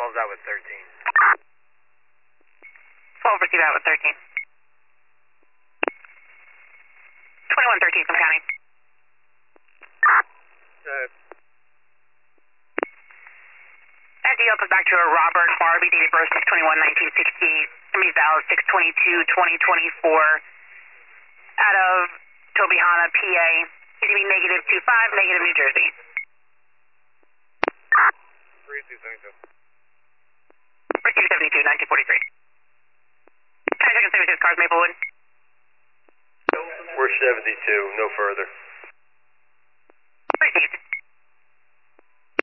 12's out with 13. 12 received out with 13. 2113 from county. FDL comes back to a Robert Barbie, dated birth 6/21/1968. Somebody's valid 6/22/2024. Out of Tobyhanna, PA. He's going to be negative 25, negative New Jersey. 3272. Receive 72, 1943. 10 seconds, 76, cars Maplewood. We're 72, no further.